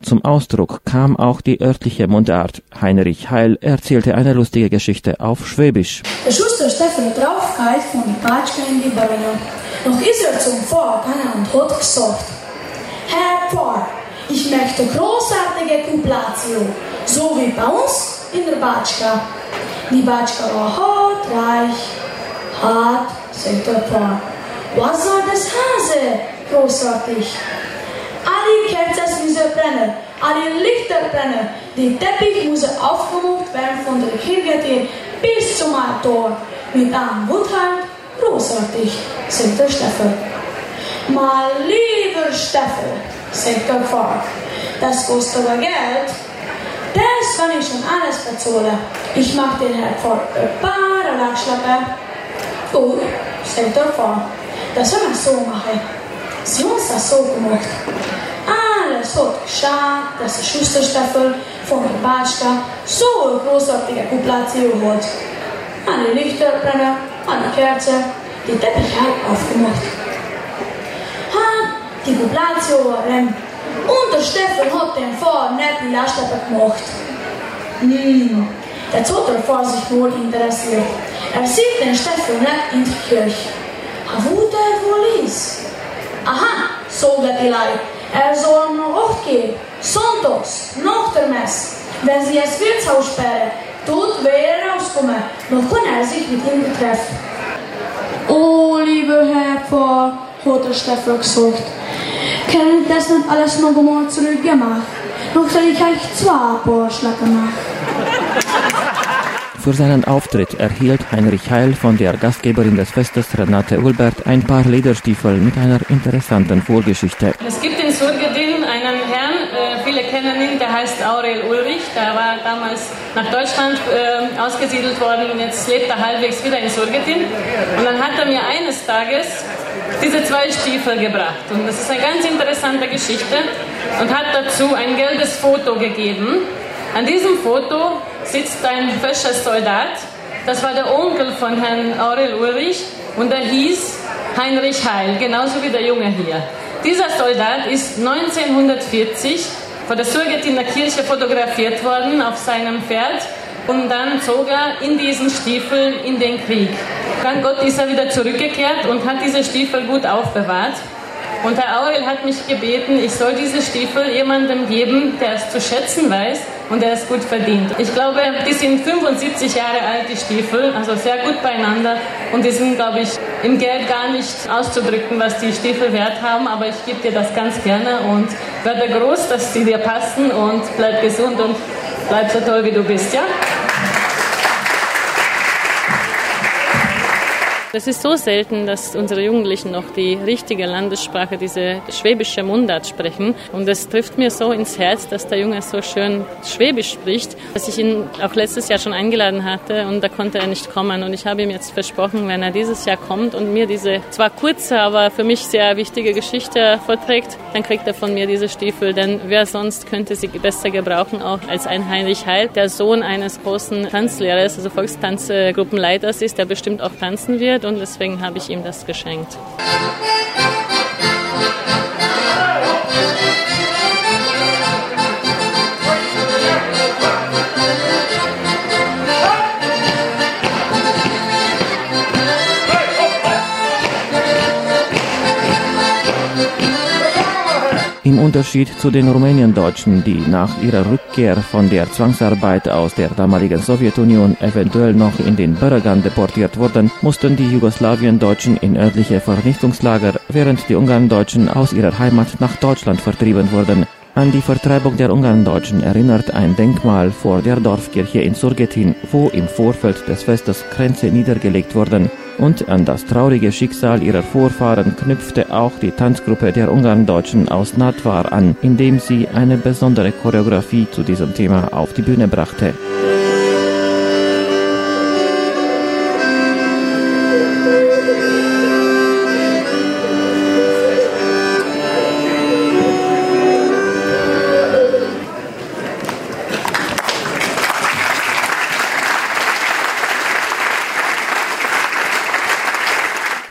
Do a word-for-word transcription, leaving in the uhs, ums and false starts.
zum Ausdruck kam auch die örtliche Mundart. Heinrich Heil erzählte eine lustige Geschichte auf Schwäbisch. Der Schuster Stefan hat draufgehalten von der Batschka in die Beine. Noch ist er zum Pfarrer gegangen und hat gesagt: Herr Pfarrer, ich möchte großartige Kuplatio, so wie bei uns in der Batschka. Die Batschka war hart, reich, hart, sagt der Pfarrer. Was soll das Hase? Großartig. Alle Kerzen müssen brennen, alle Lichter brennen, die Teppich muss aufgemacht werden von der Kirche bis zum Altar. Mit einem Wuthand, großartig, sagt der Steffel. Mal lieber Steffel, sagt der Pfarrer, das kostet aber Geld. Das kann ich schon alles bezahlen. Ich mach den Herrn Pfarrer ein paar Lachschlappen. Gut, sagt der Pfarrer, das werden wir so machen. Sie haben das so gemacht. Alles hat geschaut, dass der Schusterstaffel von der Batschka so eine großartige Kuplatio hat. Alle Lichter brennen, alle Kerzen, die Teppich hat aufgemacht. Ha, die Kuplatio war rein. Und der Steffel hat den Pfarrer nicht die Lastschleppe gemacht. Hm, jetzt hat der Pfarrer sich wohl interessiert. Er sieht den Steffel nicht in die Kirche. Wo der wohl ist? Aha, sagt die Leute. Er soll noch oft gehen, sonntags, nach der Messe. Wenn sie das Wirtshaus sperren, tut wer rauskommen, noch kann er sich mit ihm treffen. Oh, lieber Herr Pfarrer, hat der Steffel gesagt, können das nicht alles noch einmal zurückgemacht? Noch soll ich euch zwei Vorschläge machen. Für seinen Auftritt erhielt Heinrich Heil von der Gastgeberin des Festes, Renate Ulbert, ein paar Lederstiefel mit einer interessanten Vorgeschichte. Es gibt in Surgedin einen Herrn, äh, viele kennen ihn, der heißt Aurel Ulrich. Der war damals nach Deutschland äh, ausgesiedelt worden und jetzt lebt er halbwegs wieder in Surgedin. Und dann hat er mir eines Tages diese zwei Stiefel gebracht. Und das ist eine ganz interessante Geschichte und hat dazu ein gelbes Foto gegeben. An diesem Foto sitzt ein fescher Soldat. Das war der Onkel von Herrn Aurel Ulrich und er hieß Heinrich Heil, genauso wie der Junge hier. Dieser Soldat ist neunzehnhundertvierzig vor der Surgediner Kirche fotografiert worden auf seinem Pferd und dann zog er in diesen Stiefeln in den Krieg. Dank Gott ist er wieder zurückgekehrt und hat diese Stiefel gut aufbewahrt. Und Herr Aurel hat mich gebeten, ich soll diese Stiefel jemandem geben, der es zu schätzen weiß und der es gut verdient. Ich glaube, die sind fünfundsiebzig Jahre alt, die Stiefel, also sehr gut beieinander. Und die sind, glaube ich, im Geld gar nicht auszudrücken, was die Stiefel wert haben. Aber ich gebe dir das ganz gerne und werde groß, dass sie dir passen und bleib gesund und bleib so toll, wie du bist, ja? Es ist so selten, dass unsere Jugendlichen noch die richtige Landessprache, diese schwäbische Mundart sprechen. Und es trifft mir so ins Herz, dass der Junge so schön Schwäbisch spricht, dass ich ihn auch letztes Jahr schon eingeladen hatte und da konnte er nicht kommen. Und ich habe ihm jetzt versprochen, wenn er dieses Jahr kommt und mir diese zwar kurze, aber für mich sehr wichtige Geschichte vorträgt, dann kriegt er von mir diese Stiefel. Denn wer sonst könnte sie besser gebrauchen, auch als ein Heinrich Heil, der Sohn eines großen Tanzlehrers, also Volkstanzgruppenleiters ist, der bestimmt auch tanzen wird. Und deswegen habe ich ihm das geschenkt. Im Unterschied zu den Rumäniendeutschen, die nach ihrer Rückkehr von der Zwangsarbeit aus der damaligen Sowjetunion eventuell noch in den Börögan deportiert wurden, mussten die Jugoslawiendeutschen in örtliche Vernichtungslager, während die Ungarndeutschen aus ihrer Heimat nach Deutschland vertrieben wurden. An die Vertreibung der Ungarndeutschen erinnert ein Denkmal vor der Dorfkirche in Surgedin, wo im Vorfeld des Festes Kränze niedergelegt wurden. Und an das traurige Schicksal ihrer Vorfahren knüpfte auch die Tanzgruppe der Ungarndeutschen aus Nadvar an, indem sie eine besondere Choreografie zu diesem Thema auf die Bühne brachte.